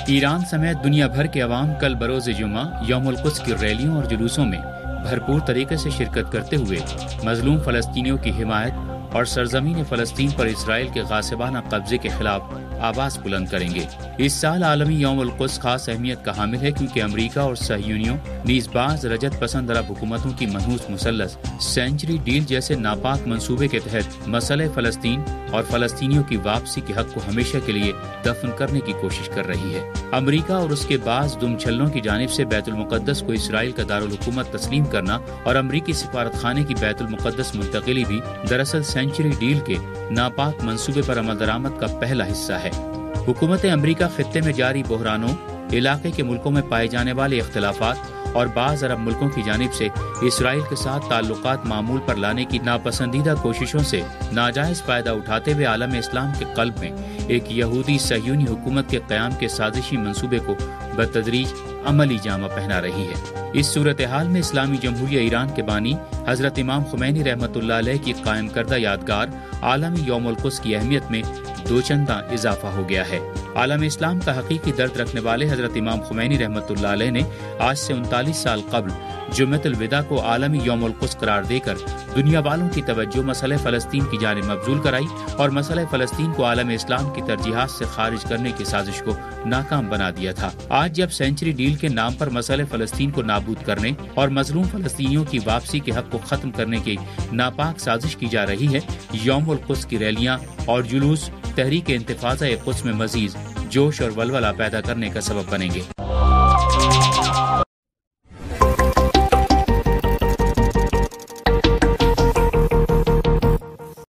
ایران سمیت دنیا بھر کے عوام کل بروز جمعہ یوم القدس کی ریلیوں اور جلوسوں میں بھرپور طریقے سے شرکت کرتے ہوئے مظلوم فلسطینیوں کی حمایت اور سرزمین فلسطین پر اسرائیل کے غاصبانہ قبضے کے خلاف آواز بلند کریں گے۔ اس سال عالمی یوم القدس خاص اہمیت کا حامل ہے کیونکہ امریکہ اور صہیونیوں نیز بعض رجت پسند عرب حکومتوں کی منحوس مثلث سینچری ڈیل جیسے ناپاک منصوبے کے تحت مسئلہ فلسطین اور فلسطینیوں کی واپسی کے حق کو ہمیشہ کے لیے دفن کرنے کی کوشش کر رہی ہے۔ امریکہ اور اس کے بعض دم چھلوں کی جانب سے بیت المقدس کو اسرائیل کا دارالحکومت تسلیم کرنا اور امریکی سفارت خانے کی بیت المقدس منتقلی بھی دراصل سینچری ڈیل کے ناپاک منصوبے پر عمل درآمد کا پہلا حصہ ہے۔ حکومت امریکہ خطے میں جاری بحرانوں، علاقے کے ملکوں میں پائے جانے والے اختلافات اور بعض عرب ملکوں کی جانب سے اسرائیل کے ساتھ تعلقات معمول پر لانے کی ناپسندیدہ کوششوں سے ناجائز فائدہ اٹھاتے ہوئے عالم اسلام کے قلب میں ایک یہودی صہیونی حکومت کے قیام کے سازشی منصوبے کو بتدریج عملی جامہ پہنا رہی ہے۔ اس صورتحال میں اسلامی جمہوریہ ایران کے بانی حضرت امام خمینی رحمۃ اللہ علیہ کی قائم کردہ یادگار عالمی یوم القدس کی اہمیت میں دو چنداں اضافہ ہو گیا ہے۔ عالم اسلام کا حقیقی درد رکھنے والے حضرت امام خمینی رحمۃ اللہ علیہ نے آج سے 39 سال قبل جمعۃ الوداع کو عالمی یوم القدس قرار دے کر دنیا والوں کی توجہ مسئلہ فلسطین کی جانب مبذول کرائی اور مسئلہ فلسطین کو عالم اسلام کی ترجیحات سے خارج کرنے کی سازش کو ناکام بنا دیا تھا۔ آج جب سینچری ڈیل کے نام پر مسئلہ فلسطین کو نابود کرنے اور مظلوم فلسطینیوں کی واپسی کے حق کو ختم کرنے کی ناپاک سازش کی جا رہی ہے، یوم القدس کی ریلیاں اور جلوس تحریک انتفاضہ قدس میں مزید جوش اور ولولہ پیدا کرنے کا سبب بنیں گے۔